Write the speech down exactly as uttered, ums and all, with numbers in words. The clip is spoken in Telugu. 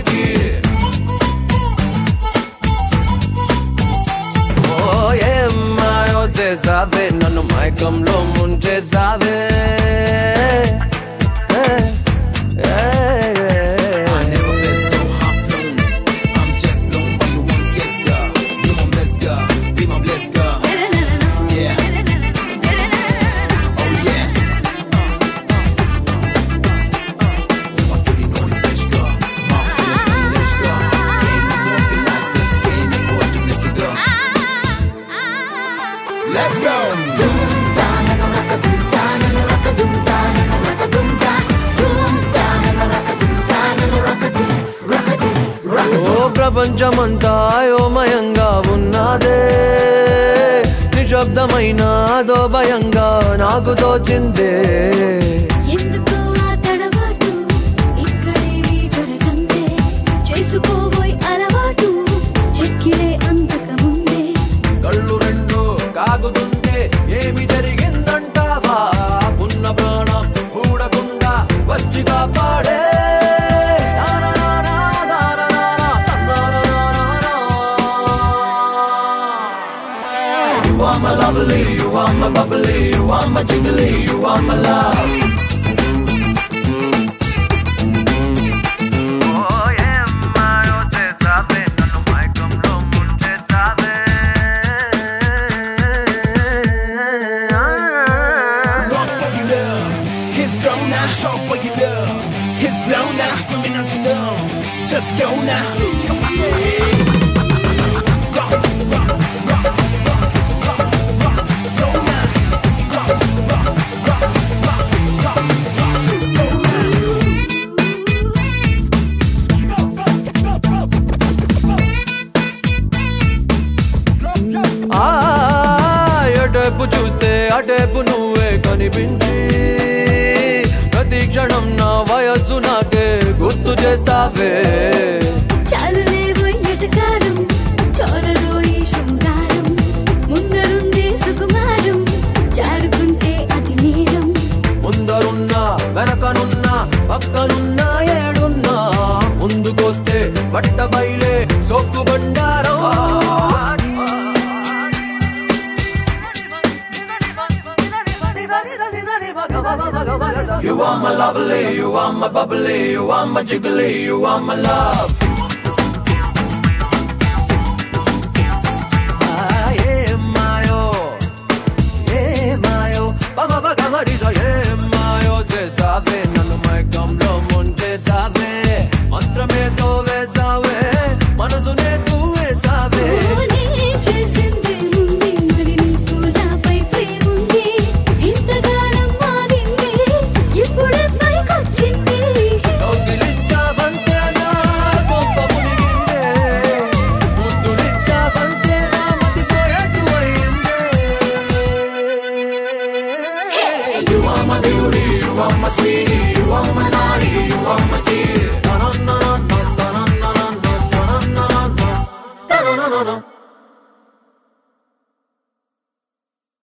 పైకి ఓ ఏం మాయో చేసావే నన్ను మైకంలో ముంచేసావే Let's go. ఓ ప్రపంచమంతా అయోమయంగా ఉన్నదే నిశ్శబ్దమైన అదో భయంగా నాకు తోచిందే ఎందుకో ఆ తడబాటు ఇక్కడేవి జరగందే చేసుకోబోయ్ అలవాటు చెక్కిలే అంతకముందే కళ్ళు రెండు కాగుతుంటే ఏమి జరిగిందంటావా ఉన్న ప్రాణం కూడకుండా వచ్చి కాపాడే You are my lovely, you are my bubbly, you are my jiggly, you are my love. Rock what you love. Hits thrown out, shock what you love. Hits blown out, screaming out you love. Just go now. Come on. Rock, rock, rock, rock, rock, rock. Throw now. Rock, rock, rock, rock, rock, rock. Throw now. ఆ ఎటేపు చూస్తే అటేపు నువ్వే కనిపించి ప్రతి క్షణం నా వయస్సు నాకే గుర్తు చేస్తావే చాలులేవో ఎటకారం చోరలో ఈ శృంగారం ముందరుందే సుకుమారం చాడుకుంటే అది నేరం ముందరున్నా వెనకనున్నా పక్కనున్నా ఏడున్నా ముందుకొస్తే బట్ట బయలే సొక్కు బండారం You are my lovely, you are my bubbly, you are my jiggly, you are my love.